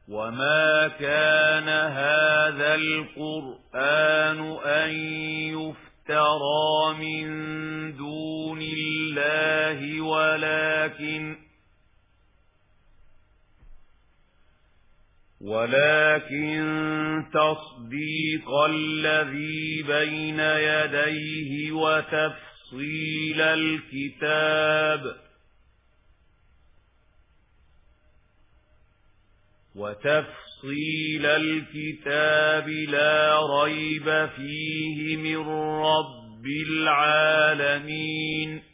وما كان هذا القرآن أن يفترى من دون الله ولكن تصديق الذي بين يديه وتفصيل الكتاب لا ريب فيه من رب العالمين.